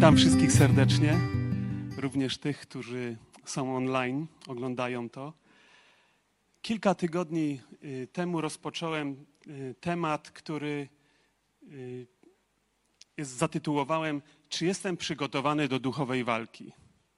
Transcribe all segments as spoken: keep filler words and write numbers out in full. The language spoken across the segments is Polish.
Witam wszystkich serdecznie, również tych, którzy są online, oglądają to. Kilka tygodni temu rozpocząłem temat, który jest zatytułowałem: Czy jestem przygotowany do duchowej walki?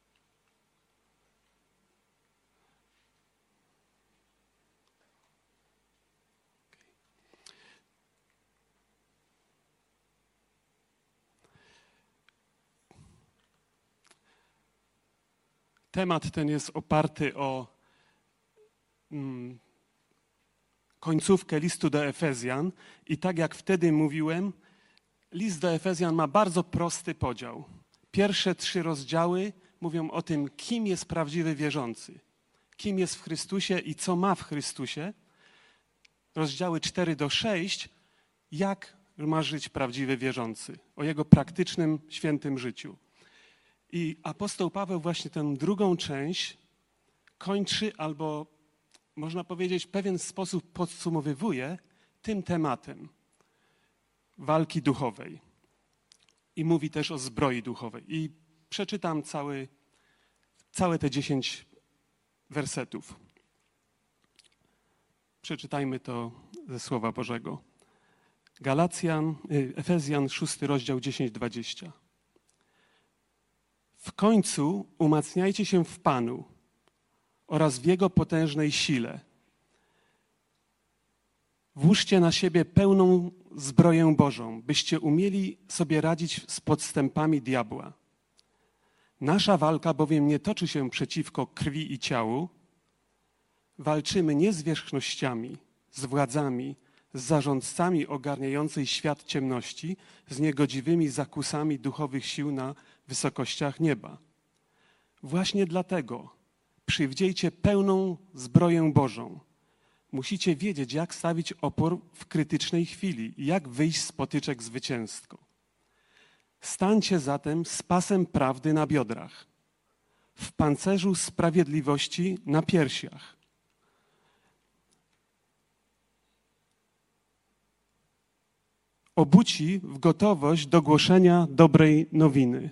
Temat ten jest oparty o mm, końcówkę listu do Efezjan i tak jak wtedy mówiłem, list do Efezjan ma bardzo prosty podział. Pierwsze trzy rozdziały mówią o tym, kim jest prawdziwy wierzący, kim jest w Chrystusie i co ma w Chrystusie. Rozdziały cztery do sześć, jak ma żyć prawdziwy wierzący, o jego praktycznym, świętym życiu. I apostoł Paweł właśnie tę drugą część kończy, albo można powiedzieć w pewien sposób podsumowywuje tym tematem walki duchowej. I mówi też o zbroi duchowej. I przeczytam cały, całe te dziesięć wersetów. Przeczytajmy to ze Słowa Bożego. Galacjan, Efezjan, szósty rozdział, dziesięć dwadzieścia. W końcu umacniajcie się w Panu oraz w Jego potężnej sile. Włóżcie na siebie pełną zbroję Bożą, byście umieli sobie radzić z podstępami diabła. Nasza walka bowiem nie toczy się przeciwko krwi i ciału. Walczymy nie z zwierzchnościami, z władzami, z zarządcami ogarniającej świat ciemności, z niegodziwymi zakusami duchowych sił na wysokościach nieba. Właśnie dlatego przywdziejcie pełną zbroję Bożą. Musicie wiedzieć, jak stawić opór w krytycznej chwili i jak wyjść z potyczek zwycięsko. Stańcie zatem z pasem prawdy na biodrach, w pancerzu sprawiedliwości na piersiach, obuci w gotowość do głoszenia dobrej nowiny.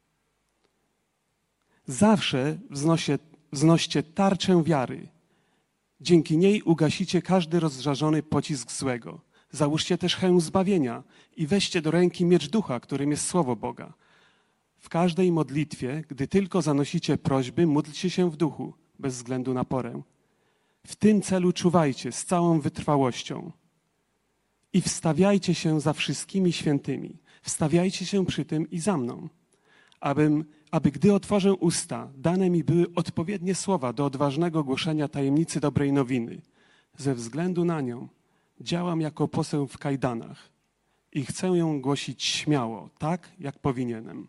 Zawsze wznoście, wznoście tarczę wiary. Dzięki niej ugasicie każdy rozżarzony pocisk złego. Załóżcie też hełm zbawienia i weźcie do ręki miecz ducha, którym jest Słowo Boga. W każdej modlitwie, gdy tylko zanosicie prośby, módlcie się w duchu, bez względu na porę. W tym celu czuwajcie z całą wytrwałością. I wstawiajcie się za wszystkimi świętymi. Wstawiajcie się przy tym i za mną, abym, aby gdy otworzę usta, dane mi były odpowiednie słowa do odważnego głoszenia tajemnicy dobrej nowiny. Ze względu na nią działam jako poseł w kajdanach i chcę ją głosić śmiało, tak jak powinienem.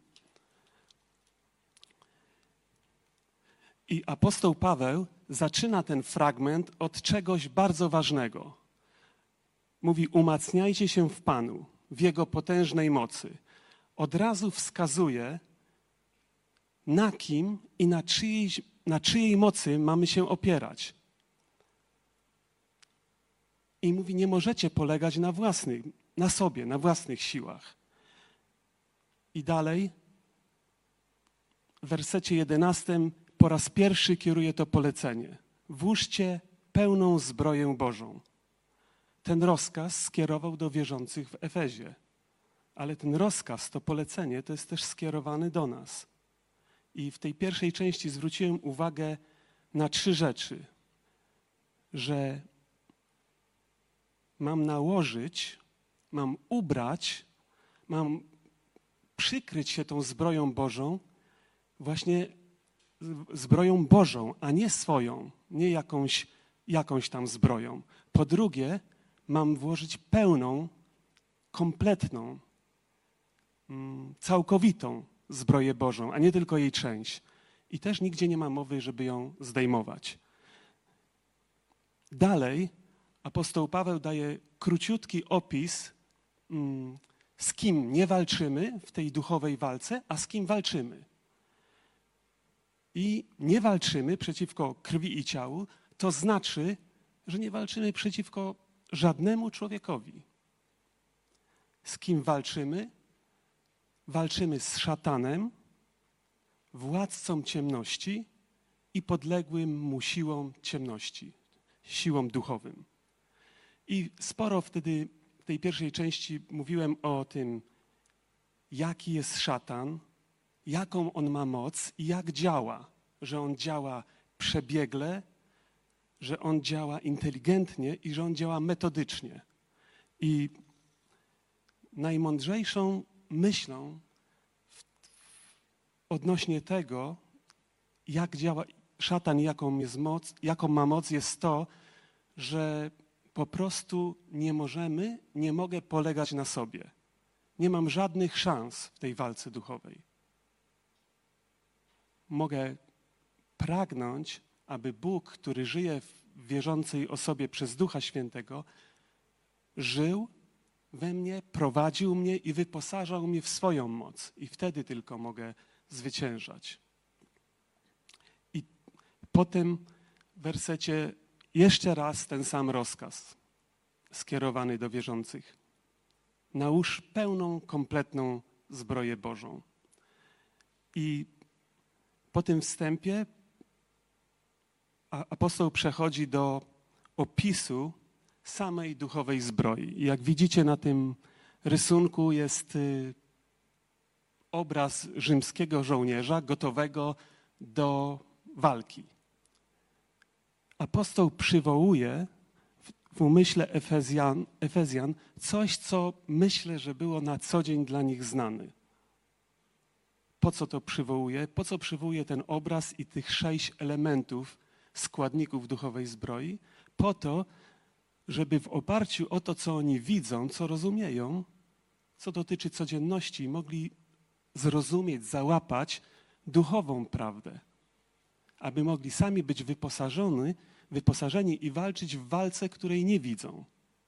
I apostoł Paweł zaczyna ten fragment od czegoś bardzo ważnego. Mówi: umacniajcie się w Panu, w Jego potężnej mocy. Od razu wskazuje, na kim i na czyjej, na czyjej mocy mamy się opierać. I mówi: nie możecie polegać na własnych, na sobie, na własnych siłach. I dalej w wersecie jedenastym po raz pierwszy kieruje to polecenie. Włóżcie pełną zbroję Bożą. Ten rozkaz skierował do wierzących w Efezie. Ale ten rozkaz, to polecenie, to jest też skierowany do nas. I w tej pierwszej części zwróciłem uwagę na trzy rzeczy. Że mam nałożyć, mam ubrać, mam przykryć się tą zbroją Bożą, właśnie zbroją Bożą, a nie swoją, nie jakąś, jakąś tam zbroją. Po drugie, mam włożyć pełną, kompletną, całkowitą zbroję Bożą, a nie tylko jej część. I też nigdzie nie ma mowy, żeby ją zdejmować. Dalej apostoł Paweł daje króciutki opis, z kim nie walczymy w tej duchowej walce, a z kim walczymy. I nie walczymy przeciwko krwi i ciału, to znaczy, że nie walczymy przeciwko żadnemu człowiekowi. Z kim walczymy? walczymy z szatanem, władcą ciemności i podległym mu siłą ciemności, siłą duchowym. I sporo wtedy w tej pierwszej części mówiłem o tym, jaki jest szatan, jaką on ma moc i jak działa, że on działa przebiegle, że on działa inteligentnie i że on działa metodycznie. I najmądrzejszą myślą odnośnie tego, jak działa szatan, jaką jest moc, jaką ma moc, jest to, że po prostu nie możemy, nie mogę polegać na sobie. Nie mam żadnych szans w tej walce duchowej. Mogę pragnąć, aby Bóg, który żyje w wierzącej osobie przez Ducha Świętego, żył we mnie, prowadził mnie i wyposażał mnie w swoją moc. I wtedy tylko mogę zwyciężać. I potem w wersecie jeszcze raz ten sam rozkaz skierowany do wierzących. Nałóż pełną, kompletną zbroję Bożą. I po tym wstępie apostoł przechodzi do opisu samej duchowej zbroi. I jak widzicie na tym rysunku jest obraz rzymskiego żołnierza gotowego do walki. Apostoł przywołuje w umyśle Efezjan, Efezjan coś, co myślę, że było na co dzień dla nich znane. Po co to przywołuje? Po co przywołuje ten obraz i tych sześć elementów, składników duchowej zbroi? Po to, żeby w oparciu o to, co oni widzą, co rozumieją, co dotyczy codzienności, mogli zrozumieć, załapać duchową prawdę. Aby mogli sami być wyposażeni, wyposażeni i walczyć w walce, której nie widzą.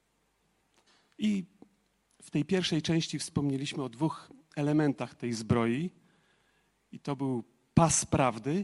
I w tej pierwszej części wspomnieliśmy o dwóch elementach tej zbroi. I to był pas prawdy.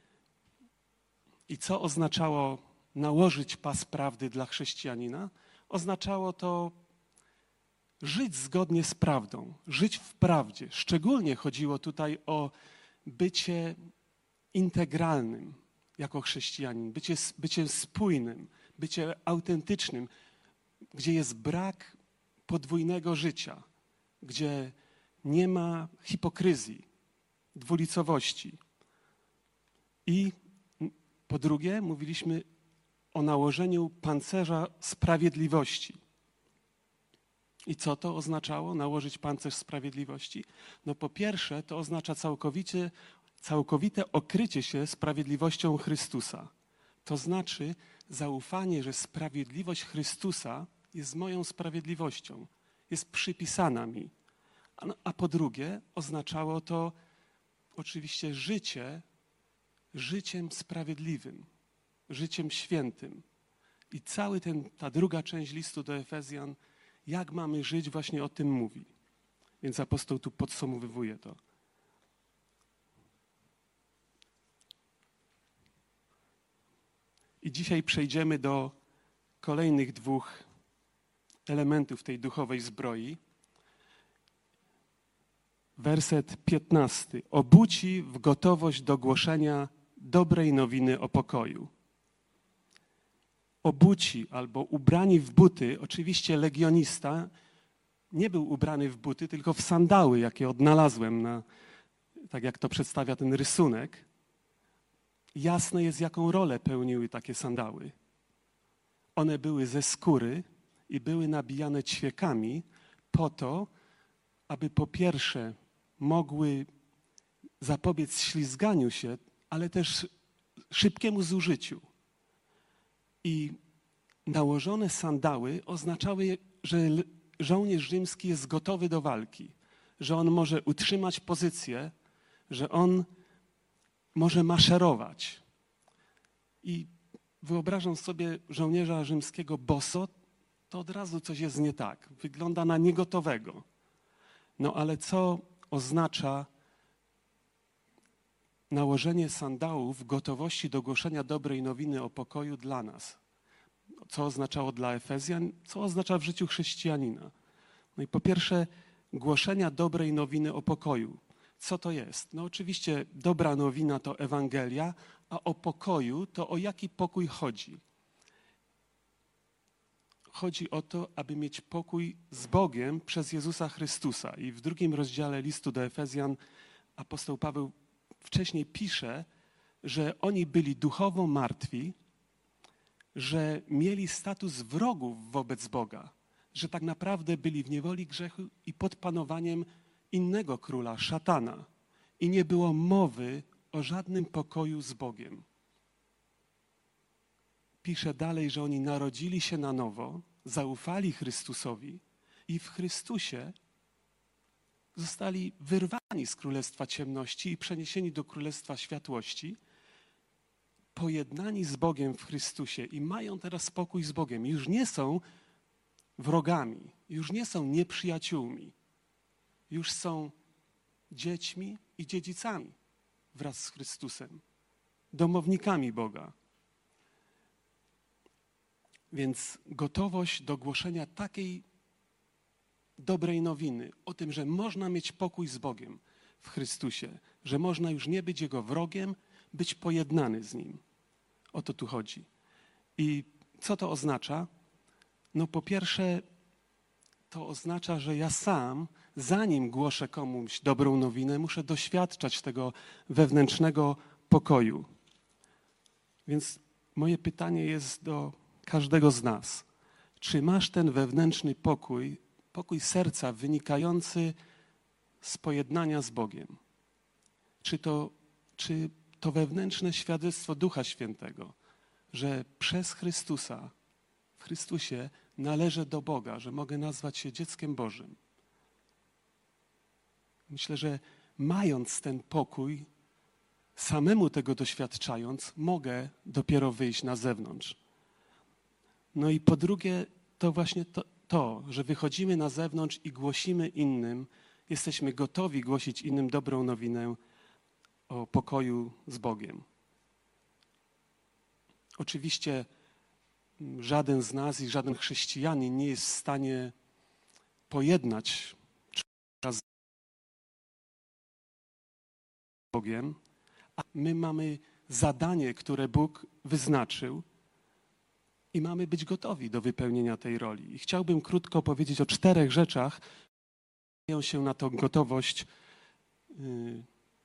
I co oznaczało nałożyć pas prawdy dla chrześcijanina? Oznaczało to żyć zgodnie z prawdą, żyć w prawdzie. Szczególnie chodziło tutaj o bycie integralnym jako chrześcijanin, bycie, bycie spójnym, bycie autentycznym, gdzie jest brak podwójnego życia, gdzie nie ma hipokryzji, dwulicowości. I po drugie mówiliśmy o nałożeniu pancerza sprawiedliwości. I co to oznaczało, nałożyć pancerz sprawiedliwości? No po pierwsze, to oznacza całkowicie, całkowite okrycie się sprawiedliwością Chrystusa. To znaczy zaufanie, że sprawiedliwość Chrystusa jest moją sprawiedliwością, jest przypisana mi. A, a po drugie, oznaczało to oczywiście życie, życiem sprawiedliwym, życiem świętym. I cały ten, ta druga część listu do Efezjan, jak mamy żyć, właśnie o tym mówi. Więc apostoł tu podsumowuje to. I dzisiaj przejdziemy do kolejnych dwóch elementów tej duchowej zbroi. Werset piętnasty. Obuci w gotowość do głoszenia dobrej nowiny o pokoju. Obuci albo ubrani w buty, oczywiście legionista nie był ubrany w buty, tylko w sandały, jakie odnalazłem, na, tak jak to przedstawia ten rysunek. Jasne jest, jaką rolę pełniły takie sandały. One były ze skóry i były nabijane ćwiekami po to, aby po pierwsze mogły zapobiec ślizganiu się, ale też szybkiemu zużyciu. I nałożone sandały oznaczały, że żołnierz rzymski jest gotowy do walki, że on może utrzymać pozycję, że on może maszerować. I wyobrażam sobie żołnierza rzymskiego boso, to od razu coś jest nie tak. Wygląda na niegotowego. No ale co oznacza nałożenie sandałów w gotowości do głoszenia dobrej nowiny o pokoju dla nas? Co oznaczało dla Efezjan? Co oznacza w życiu chrześcijanina? No i po pierwsze, głoszenia dobrej nowiny o pokoju. Co to jest? No oczywiście dobra nowina to Ewangelia, a o pokoju to o jaki pokój chodzi? Chodzi o to, aby mieć pokój z Bogiem przez Jezusa Chrystusa. I w drugim rozdziale listu do Efezjan apostoł Paweł wcześniej pisze, że oni byli duchowo martwi, że mieli status wrogów wobec Boga, że tak naprawdę byli w niewoli grzechu i pod panowaniem innego króla, szatana. I nie było mowy o żadnym pokoju z Bogiem. Pisze dalej, że oni narodzili się na nowo, zaufali Chrystusowi i w Chrystusie zostali wyrwani z królestwa ciemności i przeniesieni do królestwa światłości, pojednani z Bogiem w Chrystusie i mają teraz spokój z Bogiem. Już nie są wrogami, już nie są nieprzyjaciółmi, już są dziećmi i dziedzicami wraz z Chrystusem, domownikami Boga. Więc gotowość do głoszenia takiej dobrej nowiny o tym, że można mieć pokój z Bogiem w Chrystusie, że można już nie być Jego wrogiem, być pojednany z Nim. O to tu chodzi. I co to oznacza? No po pierwsze, to oznacza, że ja sam, zanim głoszę komuś dobrą nowinę, muszę doświadczać tego wewnętrznego pokoju. Więc moje pytanie jest do każdego z nas. Czy masz ten wewnętrzny pokój, pokój serca wynikający z pojednania z Bogiem? Czy to, czy to wewnętrzne świadectwo Ducha Świętego, że przez Chrystusa, w Chrystusie należę do Boga, że mogę nazwać się dzieckiem Bożym? Myślę, że mając ten pokój, samemu tego doświadczając, mogę dopiero wyjść na zewnątrz. No i po drugie, to właśnie to, to, że wychodzimy na zewnątrz i głosimy innym, jesteśmy gotowi głosić innym dobrą nowinę o pokoju z Bogiem. Oczywiście żaden z nas i żaden chrześcijanin nie jest w stanie pojednać z Bogiem, a my mamy zadanie, które Bóg wyznaczył i mamy być gotowi do wypełnienia tej roli. I chciałbym krótko powiedzieć o czterech rzeczach, które mają się na tą gotowość, yy,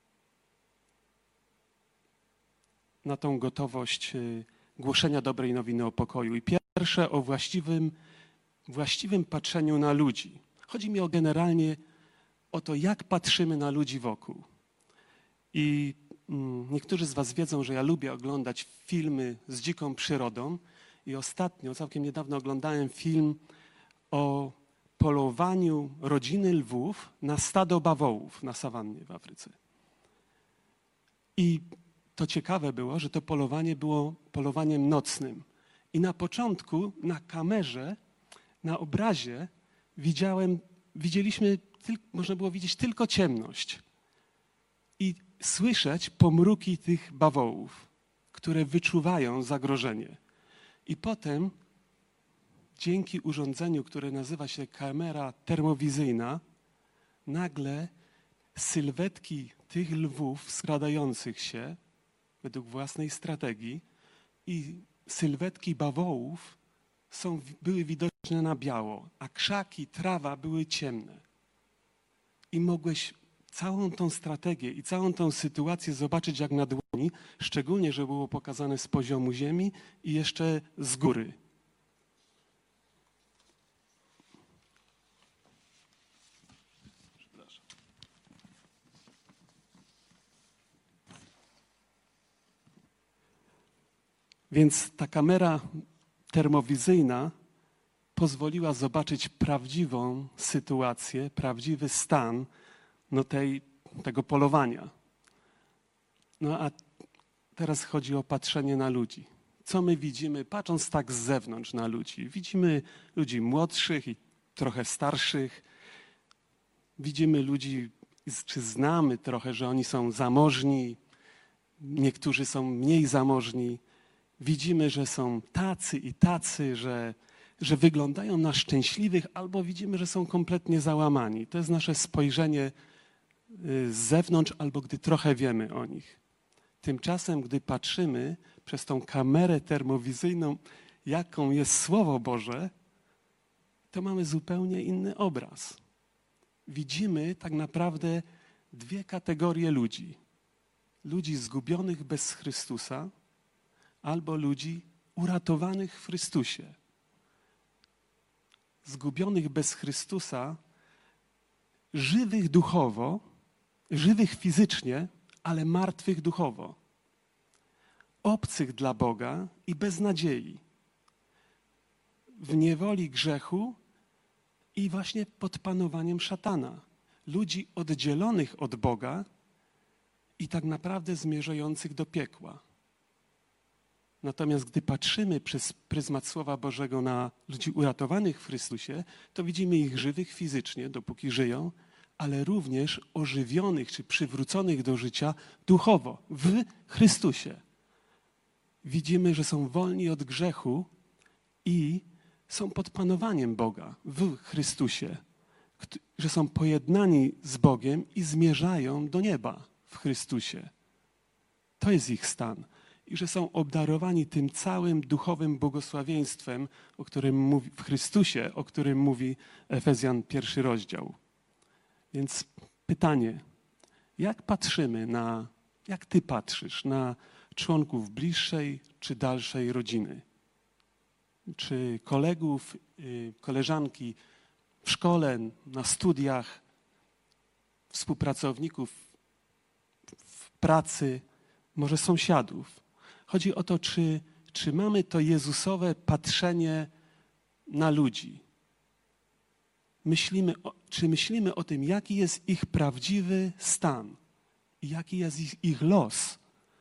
na tą gotowość yy, głoszenia dobrej nowiny o pokoju. I pierwsze o właściwym, właściwym patrzeniu na ludzi. Chodzi mi o generalnie o to, jak patrzymy na ludzi wokół. I mm, niektórzy z was wiedzą, że ja lubię oglądać filmy z dziką przyrodą i ostatnio, całkiem niedawno oglądałem film o polowaniu rodziny lwów na stado bawołów na sawannie w Afryce. I to ciekawe było, że to polowanie było polowaniem nocnym. I na początku na kamerze, na obrazie widziałem, widzieliśmy, można było widzieć tylko ciemność i słyszeć pomruki tych bawołów, które wyczuwają zagrożenie. I potem dzięki urządzeniu, które nazywa się kamera termowizyjna, nagle sylwetki tych lwów skradających się według własnej strategii i sylwetki bawołów są, były widoczne na biało, a krzaki, trawa były ciemne. I mogłeś całą tą strategię i całą tą sytuację zobaczyć jak na dłoni, szczególnie, że było pokazane z poziomu ziemi i jeszcze z góry. Więc ta kamera termowizyjna pozwoliła zobaczyć prawdziwą sytuację, prawdziwy stan no tej, tego polowania. No a teraz chodzi o patrzenie na ludzi. Co my widzimy, patrząc tak z zewnątrz na ludzi? Widzimy ludzi młodszych i trochę starszych. Widzimy ludzi, czy znamy trochę, że oni są zamożni, niektórzy są mniej zamożni. Widzimy, że są tacy i tacy, że, że wyglądają na szczęśliwych, albo widzimy, że są kompletnie załamani. To jest nasze spojrzenie z zewnątrz, albo gdy trochę wiemy o nich. Tymczasem, gdy patrzymy przez tą kamerę termowizyjną, jaką jest Słowo Boże, to mamy zupełnie inny obraz. Widzimy tak naprawdę dwie kategorie ludzi. Ludzi zgubionych bez Chrystusa albo ludzi uratowanych w Chrystusie. Zgubionych bez Chrystusa, żywych duchowo, żywych fizycznie, ale martwych duchowo. Obcych dla Boga i bez nadziei. W niewoli grzechu i właśnie pod panowaniem szatana. Ludzi oddzielonych od Boga i tak naprawdę zmierzających do piekła. Natomiast gdy patrzymy przez pryzmat Słowa Bożego na ludzi uratowanych w Chrystusie, to widzimy ich żywych fizycznie, dopóki żyją, ale również ożywionych czy przywróconych do życia duchowo w Chrystusie. Widzimy, że są wolni od grzechu i są pod panowaniem Boga w Chrystusie, że są pojednani z Bogiem i zmierzają do nieba w Chrystusie. To jest ich stan. I że są obdarowani tym całym duchowym błogosławieństwem, o którym mówi w Chrystusie, o którym mówi Efezjan pierwszy rozdział. Więc pytanie, jak patrzymy na, jak ty patrzysz na członków bliższej czy dalszej rodziny? Czy kolegów, koleżanki w szkole, na studiach, współpracowników w pracy, może sąsiadów? Chodzi o to, czy, czy mamy to Jezusowe patrzenie na ludzi. Myślimy o, czy myślimy o tym, jaki jest ich prawdziwy stan i jaki jest ich, ich los.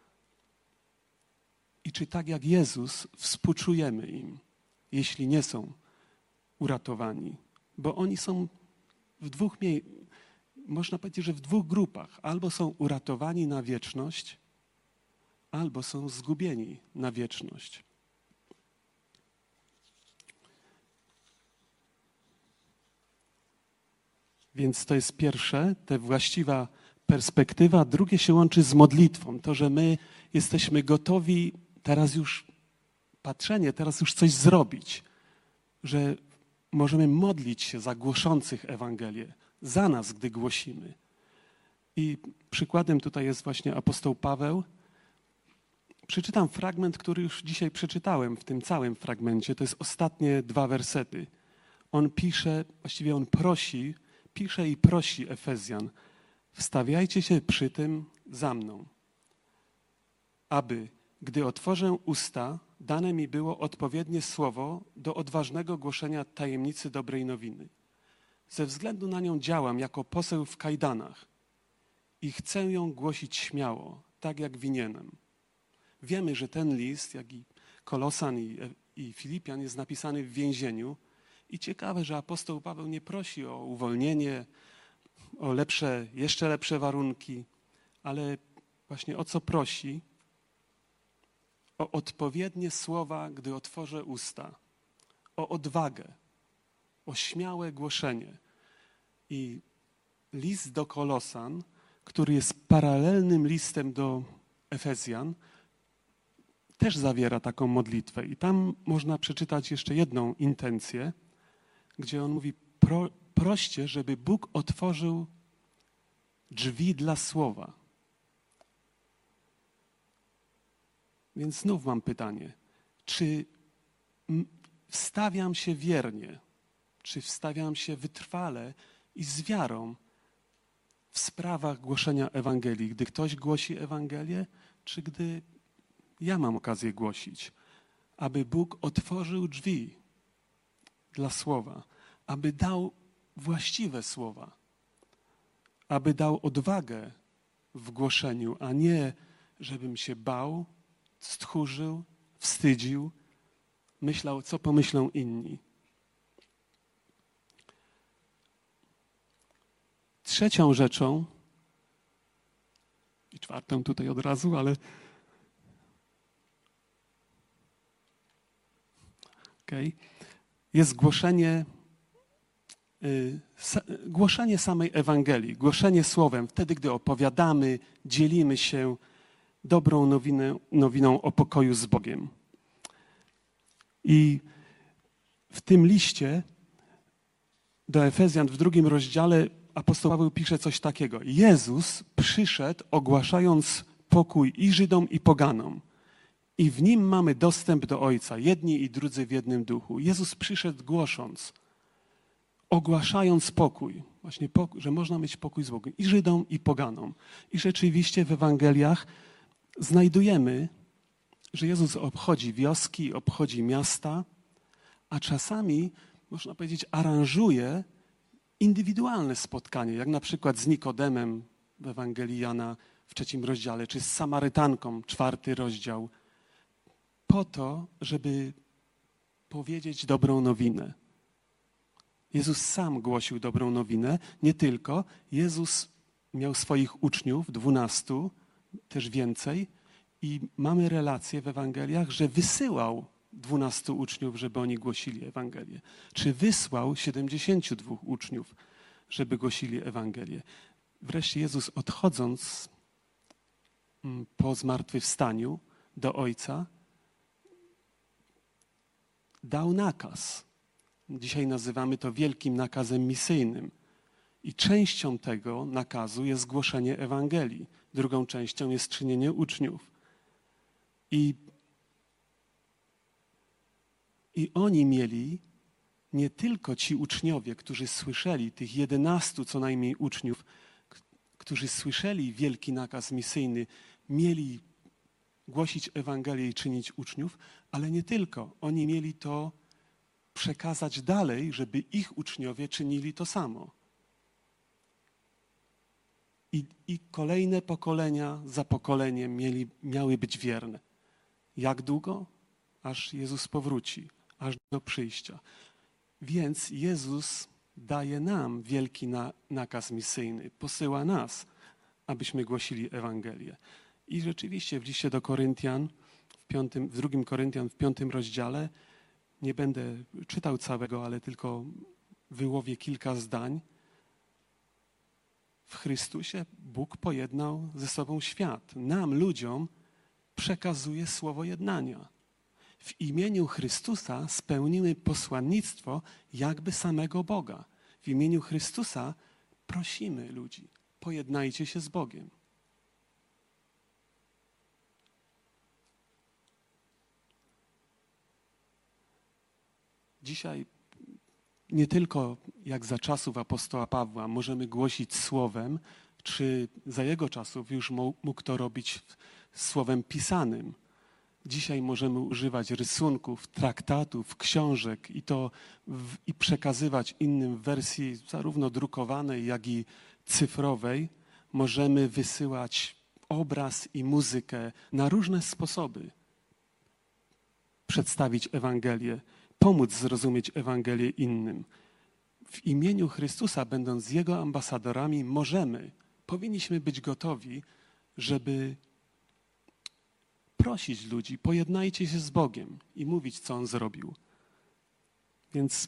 I czy tak jak Jezus współczujemy im, jeśli nie są uratowani. Bo oni są w dwóch miejscach, można powiedzieć, że w dwóch grupach. Albo są uratowani na wieczność, albo są zgubieni na wieczność. Więc to jest pierwsze, ta właściwa perspektywa. Drugie się łączy z modlitwą. To, że my jesteśmy gotowi teraz już patrzenie, teraz już coś zrobić. Że możemy modlić się za głoszących Ewangelię, za nas, gdy głosimy. I przykładem tutaj jest właśnie apostoł Paweł. Przeczytam fragment, który już dzisiaj przeczytałem w tym całym fragmencie. To jest ostatnie dwa wersety. On pisze, właściwie on prosi, pisze i prosi Efezjan: wstawiajcie się przy tym za mną, aby, gdy otworzę usta, dane mi było odpowiednie słowo do odważnego głoszenia tajemnicy dobrej nowiny. Ze względu na nią działam jako poseł w kajdanach i chcę ją głosić śmiało, tak jak winienem. Wiemy, że ten list, jak i Kolosan i, i Filipian, jest napisany w więzieniu. I ciekawe, że apostoł Paweł nie prosi o uwolnienie, o lepsze, jeszcze lepsze warunki, ale właśnie o co prosi? O odpowiednie słowa, gdy otworzę usta, o odwagę, o śmiałe głoszenie. I list do Kolosan, który jest paralelnym listem do Efezjan, też zawiera taką modlitwę. I tam można przeczytać jeszcze jedną intencję, gdzie on mówi: Pro, proście, żeby Bóg otworzył drzwi dla słowa. Więc znów mam pytanie, czy wstawiam się wiernie, czy wstawiam się wytrwale i z wiarą w sprawach głoszenia Ewangelii, gdy ktoś głosi Ewangelię, czy gdy ja mam okazję głosić, aby Bóg otworzył drzwi dla słowa, aby dał właściwe słowa, aby dał odwagę w głoszeniu, a nie żebym się bał, stchórzył, wstydził, myślał, co pomyślą inni. Trzecią rzeczą, i czwartą tutaj od razu, ale okej. Okay. jest głoszenie, y, sa, głoszenie samej Ewangelii, głoszenie słowem, wtedy, gdy opowiadamy, dzielimy się dobrą nowinę, nowiną o pokoju z Bogiem. I w tym liście do Efezjan w drugim rozdziale apostoł Paweł pisze coś takiego. Jezus przyszedł ogłaszając pokój i Żydom, i poganom. I w Nim mamy dostęp do Ojca, jedni i drudzy w jednym duchu. Jezus przyszedł głosząc, ogłaszając pokój. Właśnie pokój, że można mieć pokój z Bogiem i Żydom, i poganom. I rzeczywiście w Ewangeliach znajdujemy, że Jezus obchodzi wioski, obchodzi miasta, a czasami, można powiedzieć, aranżuje indywidualne spotkanie, jak na przykład z Nikodemem w Ewangelii Jana w trzecim rozdziale, czy z Samarytanką, czwarty rozdział, po to, żeby powiedzieć dobrą nowinę. Jezus sam głosił dobrą nowinę, nie tylko. Jezus miał swoich uczniów, dwunastu, też więcej, i mamy relacje w Ewangeliach, że wysyłał dwunastu uczniów, żeby oni głosili Ewangelię. Czy wysłał siedemdziesięciu dwóch uczniów, żeby głosili Ewangelię. Wreszcie Jezus, odchodząc po zmartwychwstaniu do Ojca, dał nakaz. Dzisiaj nazywamy to wielkim nakazem misyjnym. I częścią tego nakazu jest głoszenie Ewangelii. Drugą częścią jest czynienie uczniów. I, i oni mieli, nie tylko ci uczniowie, którzy słyszeli, tych jedenastu co najmniej uczniów, którzy słyszeli wielki nakaz misyjny, mieli głosić Ewangelię i czynić uczniów, ale nie tylko. Oni mieli to przekazać dalej, żeby ich uczniowie czynili to samo. I, i kolejne pokolenia za pokoleniem mieli, miały być wierne. Jak długo? Aż Jezus powróci, aż do przyjścia. Więc Jezus daje nam wielki na, nakaz misyjny, posyła nas, abyśmy głosili Ewangelię. I rzeczywiście w liście do Koryntian, w, piątym, w drugim Koryntian, w piątym rozdziale, nie będę czytał całego, ale tylko wyłowię kilka zdań. W Chrystusie Bóg pojednał ze sobą świat. Nam, ludziom, przekazuje słowo jednania. W imieniu Chrystusa spełnimy posłannictwo jakby samego Boga. W imieniu Chrystusa prosimy ludzi, pojednajcie się z Bogiem. Dzisiaj nie tylko jak za czasów apostoła Pawła możemy głosić słowem, czy za jego czasów już mógł to robić słowem pisanym. Dzisiaj możemy używać rysunków, traktatów, książek i to w, i przekazywać innym w wersji zarówno drukowanej, jak i cyfrowej. Możemy wysyłać obraz i muzykę na różne sposoby. Przedstawić Ewangelię, pomóc zrozumieć Ewangelię innym. W imieniu Chrystusa, będąc Jego ambasadorami, możemy, powinniśmy być gotowi, żeby prosić ludzi, pojednajcie się z Bogiem i mówić, co On zrobił. Więc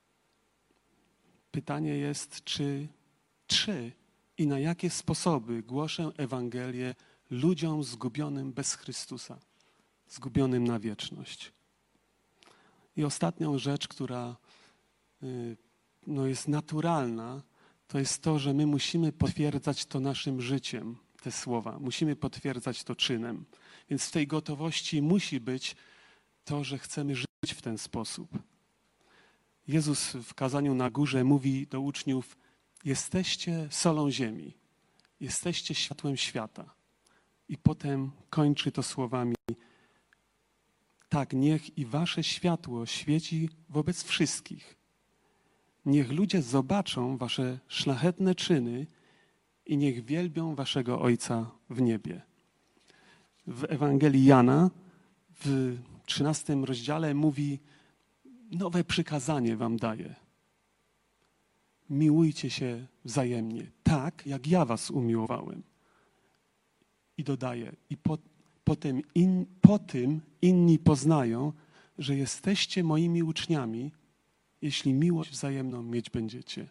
pytanie jest, czy, czy i na jakie sposoby głoszę Ewangelię ludziom zgubionym bez Chrystusa, zgubionym na wieczność. I ostatnią rzecz, która y, no jest naturalna, to jest to, że my musimy potwierdzać to naszym życiem, te słowa. Musimy potwierdzać to czynem. Więc w tej gotowości musi być to, że chcemy żyć w ten sposób. Jezus w kazaniu na górze mówi do uczniów: jesteście solą ziemi, jesteście światłem świata. I potem kończy to słowami: tak, niech i wasze światło świeci wobec wszystkich. Niech ludzie zobaczą wasze szlachetne czyny i niech wielbią waszego Ojca w niebie. W Ewangelii Jana w trzynastym rozdziale mówi: nowe przykazanie wam daję. Miłujcie się wzajemnie, tak jak ja was umiłowałem. I dodaje: i po, potem in, po tym inni poznają, że jesteście moimi uczniami, jeśli miłość wzajemną mieć będziecie.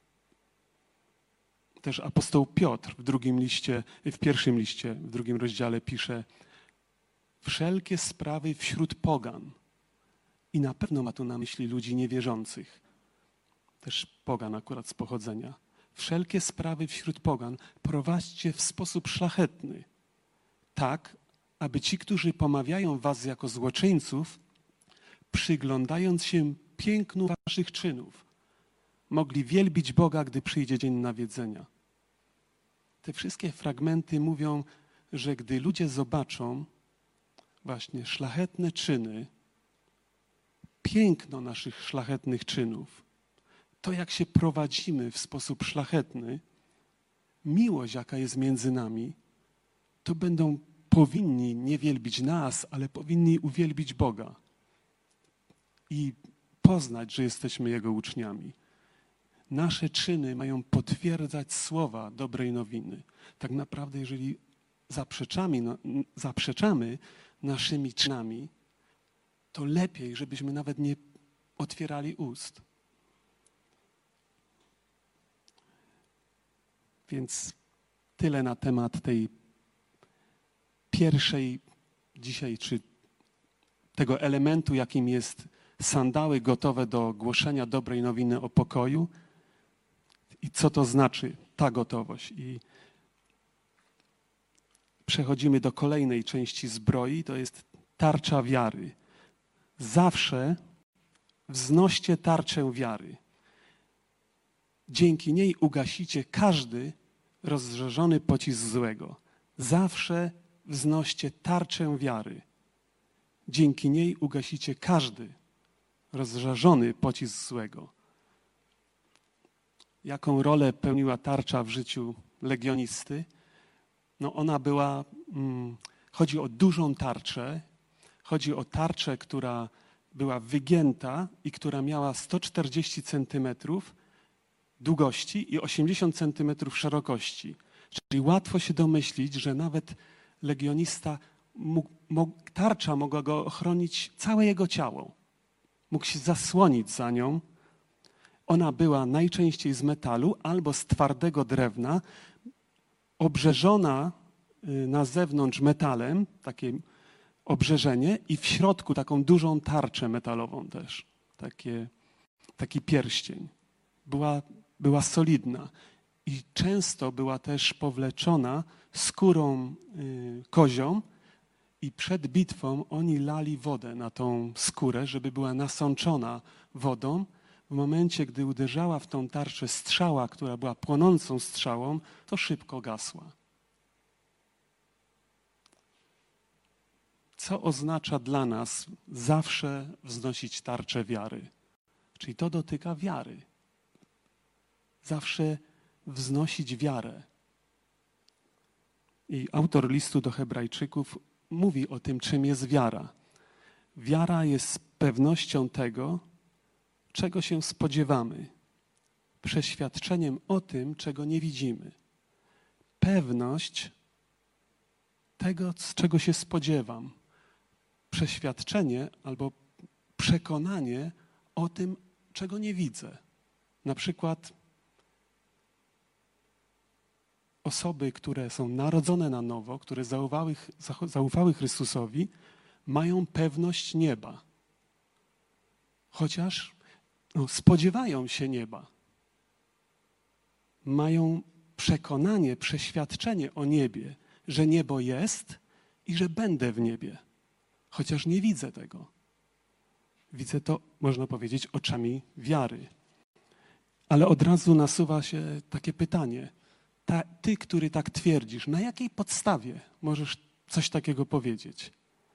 Też apostoł Piotr w drugim liście, w pierwszym liście, w drugim rozdziale pisze: wszelkie sprawy wśród pogan. I na pewno ma tu na myśli ludzi niewierzących. Też pogan akurat z pochodzenia. Wszelkie sprawy wśród pogan prowadźcie w sposób szlachetny, tak, aby ci, którzy pomawiają was jako złoczyńców, przyglądając się pięknu waszych czynów, mogli wielbić Boga, gdy przyjdzie dzień nawiedzenia. Te wszystkie fragmenty mówią, że gdy ludzie zobaczą właśnie szlachetne czyny, piękno naszych szlachetnych czynów, to jak się prowadzimy w sposób szlachetny, miłość, jaka jest między nami, to będą powinni nie wielbić nas, ale powinni uwielbić Boga i poznać, że jesteśmy Jego uczniami. Nasze czyny mają potwierdzać słowa dobrej nowiny. Tak naprawdę, jeżeli zaprzeczamy, no, zaprzeczamy naszymi czynami, to lepiej, żebyśmy nawet nie otwierali ust. Więc tyle na temat tej pierwszej dzisiaj, czy tego elementu, jakim jest sandały gotowe do głoszenia dobrej nowiny o pokoju i co to znaczy ta gotowość. I przechodzimy do kolejnej części zbroi, to jest tarcza wiary. Zawsze wznoście tarczę wiary. Dzięki niej ugasicie każdy rozżarzony pocisk złego. Zawsze wznoście tarczę wiary. Dzięki niej ugasicie każdy rozżarzony pocisk złego. Jaką rolę pełniła tarcza w życiu legionisty? No ona była, hmm, chodzi o dużą tarczę, chodzi o tarczę, która była wygięta i która miała sto czterdzieści centymetrów długości i osiemdziesiąt centymetrów szerokości. Czyli łatwo się domyślić, że nawet legionista, mógł, mógł, tarcza mogła go ochronić całe jego ciało. Mógł się zasłonić za nią. Ona była najczęściej z metalu albo z twardego drewna, obrzeżona na zewnątrz metalem, takie obrzeżenie i w środku taką dużą tarczę metalową też, takie, taki pierścień. Była, była solidna i często była też powleczona skórą y, kozią i przed bitwą oni lali wodę na tą skórę, żeby była nasączona wodą. W momencie, gdy uderzała w tą tarczę strzała, która była płonącą strzałą, to szybko gasła. Co oznacza dla nas zawsze wznosić tarczę wiary? Czyli to dotyka wiary. Zawsze wznosić wiarę. I autor listu do Hebrajczyków mówi o tym, czym jest wiara. Wiara jest pewnością tego, czego się spodziewamy, przeświadczeniem o tym, czego nie widzimy. Pewność tego, z czego się spodziewam. Przeświadczenie albo przekonanie o tym, czego nie widzę. Na przykład osoby, które są narodzone na nowo, które zaufały, zaufały Chrystusowi, mają pewność nieba. Chociaż no, spodziewają się nieba. Mają przekonanie, przeświadczenie o niebie, że niebo jest i że będę w niebie. Chociaż nie widzę tego. Widzę to, można powiedzieć, oczami wiary. Ale od razu nasuwa się takie pytanie. Ta, ty, który tak twierdzisz, na jakiej podstawie możesz coś takiego powiedzieć?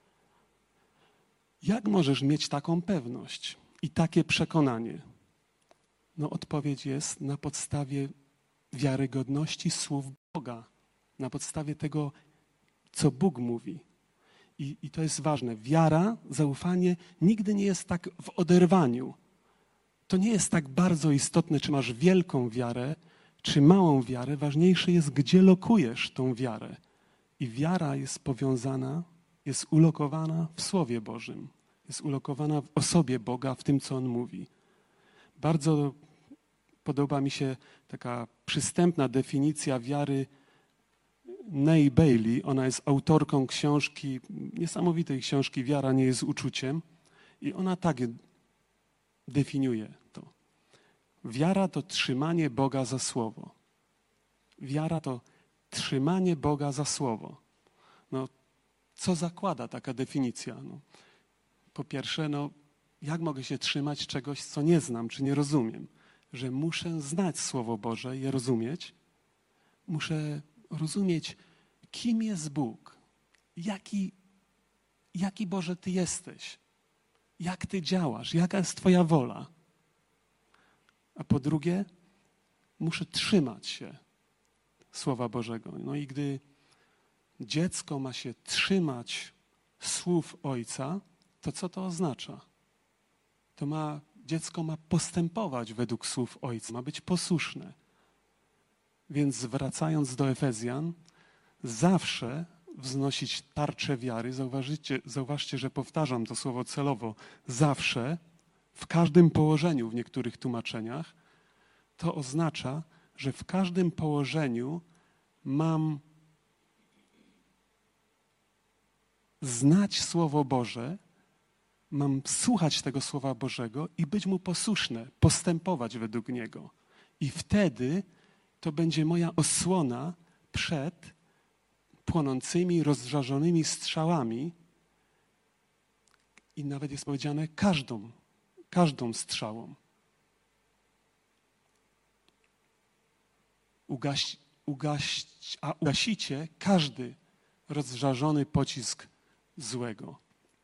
Jak możesz mieć taką pewność i takie przekonanie? No odpowiedź jest na podstawie wiarygodności słów Boga, na podstawie tego, co Bóg mówi. I, I to jest ważne. Wiara, zaufanie nigdy nie jest tak w oderwaniu. To nie jest tak bardzo istotne, czy masz wielką wiarę, czy małą wiarę. Ważniejsze jest, gdzie lokujesz tą wiarę. I wiara jest powiązana, jest ulokowana w Słowie Bożym. Jest ulokowana w osobie Boga, w tym, co On mówi. Bardzo podoba mi się taka przystępna definicja wiary Nay Bailey. Ona jest autorką książki, niesamowitej książki Wiara nie jest uczuciem. I ona tak definiuje to. Wiara to trzymanie Boga za słowo. Wiara to trzymanie Boga za słowo. No, co zakłada taka definicja? No, po pierwsze, no, jak mogę się trzymać czegoś, co nie znam, czy nie rozumiem? Że muszę znać Słowo Boże, je rozumieć. Muszę rozumieć, kim jest Bóg. Jaki, jaki Boże Ty jesteś. Jak Ty działasz, jaka jest Twoja wola. A po drugie, muszę trzymać się Słowa Bożego. No i gdy dziecko ma się trzymać słów Ojca, to co to oznacza? To ma, dziecko ma postępować według słów Ojca, ma być posłuszne. Więc wracając do Efezjan, zawsze wznosić tarczę wiary. Zauważycie, zauważcie, że powtarzam to słowo celowo. Zawsze, w każdym położeniu w niektórych tłumaczeniach, to oznacza, że w każdym położeniu mam znać Słowo Boże, mam słuchać tego Słowa Bożego i być Mu posłuszne, postępować według Niego. I wtedy to będzie moja osłona przed płonącymi, rozżarzonymi strzałami i nawet jest powiedziane każdą, każdą strzałą. Ugaś, ugaś, a ugasicie każdy rozżarzony pocisk złego.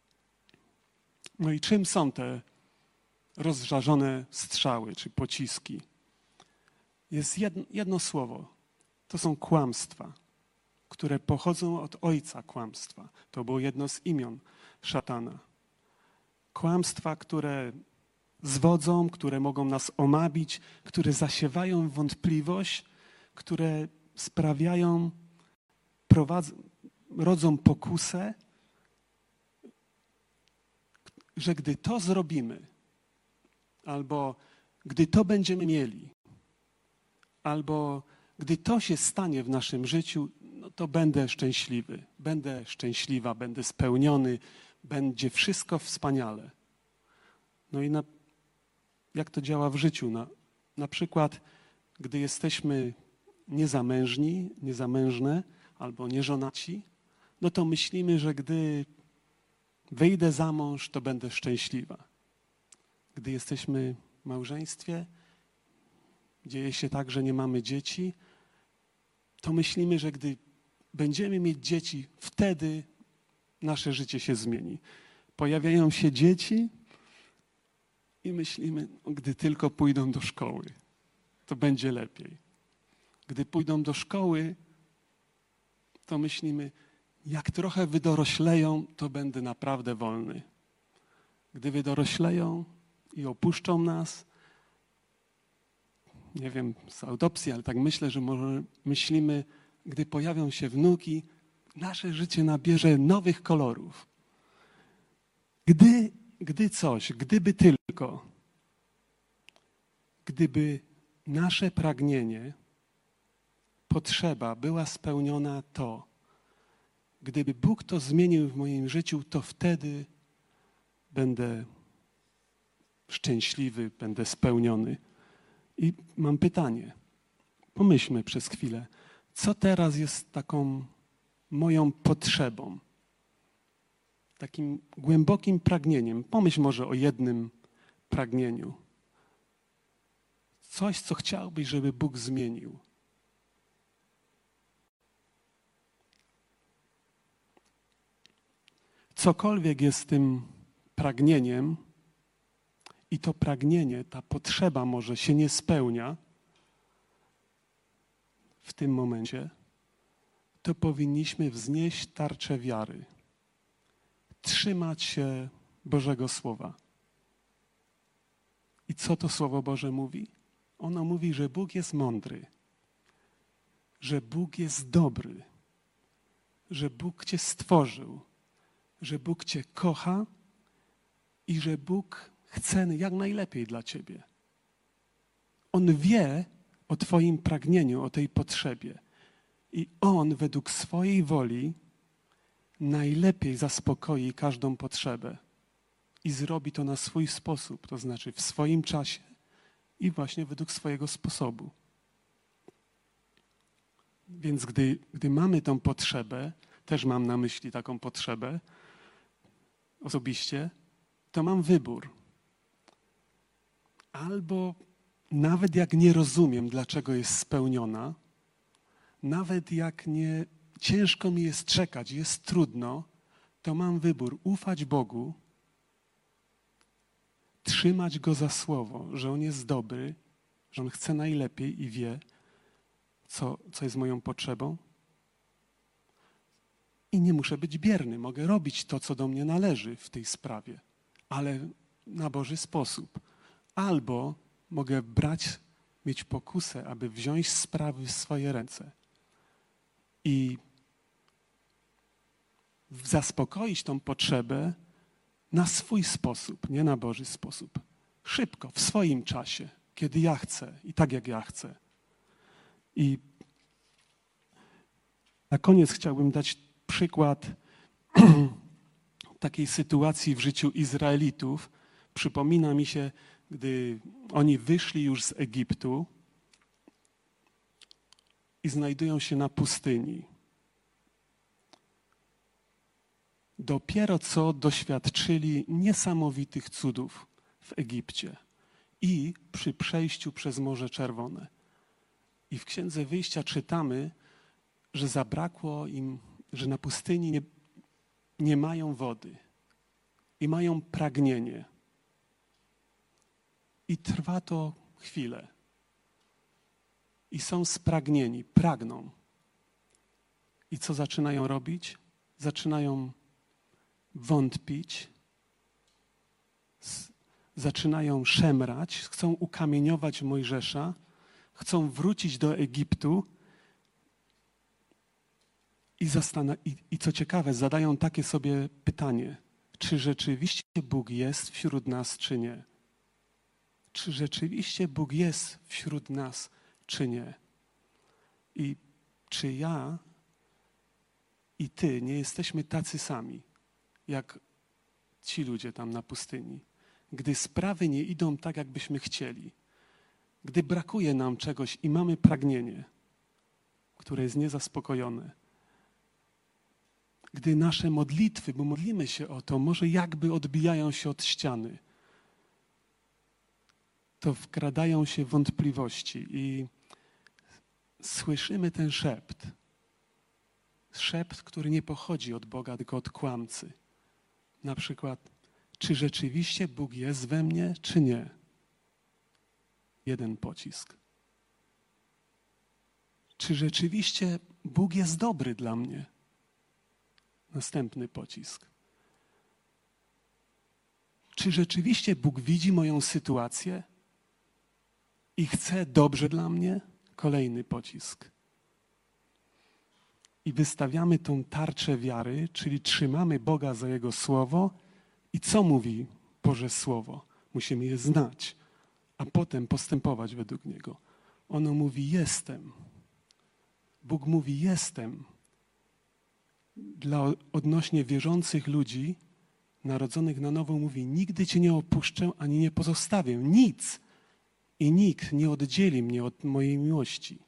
No i czym są te rozżarzone strzały czy pociski? Jest jedno, jedno słowo. To są kłamstwa, które pochodzą od ojca kłamstwa. To było jedno z imion szatana. Kłamstwa, które zwodzą, które mogą nas omabić, które zasiewają wątpliwość, które sprawiają, prowadzą, rodzą pokusę, że gdy to zrobimy, albo gdy to będziemy mieli, albo gdy to się stanie w naszym życiu, no to będę szczęśliwy, będę szczęśliwa, będę spełniony, będzie wszystko wspaniale. No i na, jak to działa w życiu? Na, na przykład, gdy jesteśmy niezamężni, niezamężne albo nieżonaci, no to myślimy, że gdy wyjdę za mąż, to będę szczęśliwa. Gdy jesteśmy w małżeństwie, dzieje się tak, że nie mamy dzieci, to myślimy, że gdy będziemy mieć dzieci, wtedy nasze życie się zmieni. Pojawiają się dzieci i myślimy, gdy tylko pójdą do szkoły, to będzie lepiej. Gdy pójdą do szkoły, to myślimy, jak trochę wydorośleją, to będę naprawdę wolny. Gdy wydorośleją i opuszczą nas, nie wiem, z adopcji, ale tak myślę, że może myślimy, gdy pojawią się wnuki, nasze życie nabierze nowych kolorów. Gdy, gdy coś, gdyby tylko, gdyby nasze pragnienie, potrzeba była spełniona, to gdyby Bóg to zmienił w moim życiu, to wtedy będę szczęśliwy, będę spełniony. I mam pytanie. Pomyślmy przez chwilę, co teraz jest taką moją potrzebą, takim głębokim pragnieniem. Pomyśl może o jednym pragnieniu. Coś, co chciałbyś, żeby Bóg zmienił. Cokolwiek jest tym pragnieniem i to pragnienie, ta potrzeba może się nie spełnia w tym momencie, to powinniśmy wznieść tarczę wiary. Trzymać się Bożego Słowa. I co to Słowo Boże mówi? Ono mówi, że Bóg jest mądry, że Bóg jest dobry, że Bóg Cię stworzył, że Bóg Cię kocha i że Bóg chce jak najlepiej dla Ciebie. On wie o twoim pragnieniu, o tej potrzebie. I On według swojej woli najlepiej zaspokoi każdą potrzebę. I zrobi to na swój sposób, to znaczy w swoim czasie i właśnie według swojego sposobu. Więc gdy, gdy mamy tą potrzebę, też mam na myśli taką potrzebę osobiście, to mam wybór. Albo nawet jak nie rozumiem, dlaczego jest spełniona, nawet jak nie ciężko mi jest czekać, jest trudno, to mam wybór ufać Bogu, trzymać Go za słowo, że On jest dobry, że On chce najlepiej i wie, co, co jest moją potrzebą. I nie muszę być bierny, mogę robić to, co do mnie należy w tej sprawie, ale na Boży sposób. Albo mogę brać, mieć pokusę, aby wziąć sprawy w swoje ręce i zaspokoić tą potrzebę na swój sposób, nie na Boży sposób. Szybko, w swoim czasie, kiedy ja chcę i tak jak ja chcę. I na koniec chciałbym dać przykład takiej sytuacji w życiu Izraelitów. Przypomina mi się, gdy oni wyszli już z Egiptu i znajdują się na pustyni. Dopiero co doświadczyli niesamowitych cudów w Egipcie i przy przejściu przez Morze Czerwone. I w Księdze Wyjścia czytamy, że zabrakło im, że na pustyni nie, nie mają wody i mają pragnienie. I trwa to chwilę. I są spragnieni, pragną. I co zaczynają robić? Zaczynają wątpić, zaczynają szemrać, chcą ukamieniować Mojżesza, chcą wrócić do Egiptu i, zastan- i, i co ciekawe, zadają takie sobie pytanie, czy rzeczywiście Bóg jest wśród nas, czy nie? Czy rzeczywiście Bóg jest wśród nas, czy nie? I czy ja i ty nie jesteśmy tacy sami, jak ci ludzie tam na pustyni? Gdy sprawy nie idą tak, jakbyśmy chcieli, gdy brakuje nam czegoś i mamy pragnienie, które jest niezaspokojone, gdy nasze modlitwy, bo modlimy się o to, może jakby odbijają się od ściany, to wkradają się wątpliwości i słyszymy ten szept. Szept, który nie pochodzi od Boga, tylko od kłamcy. Na przykład, czy rzeczywiście Bóg jest we mnie, czy nie? Jeden pocisk. Czy rzeczywiście Bóg jest dobry dla mnie? Następny pocisk. Czy rzeczywiście Bóg widzi moją sytuację i chce dobrze dla mnie? Kolejny pocisk. I wystawiamy tą tarczę wiary, czyli trzymamy Boga za Jego Słowo. I co mówi Boże Słowo? Musimy je znać, a potem postępować według Niego. Ono mówi jestem. Bóg mówi jestem. Dla odnośnie wierzących ludzi, narodzonych na nowo, mówi nigdy Cię nie opuszczę, ani nie pozostawię. Nic. I nikt nie oddzieli mnie od mojej miłości.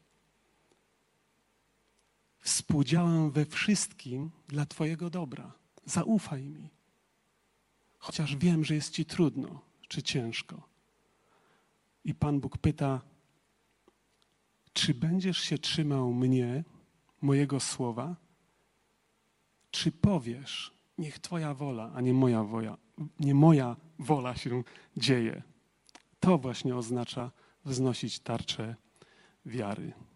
Współdziałam we wszystkim dla Twojego dobra. Zaufaj mi. Chociaż wiem, że jest Ci trudno czy ciężko. I Pan Bóg pyta, czy będziesz się trzymał mnie, mojego słowa, czy powiesz, niech Twoja wola, a nie moja wola, nie moja wola się dzieje. To właśnie oznacza wznosić tarczę wiary.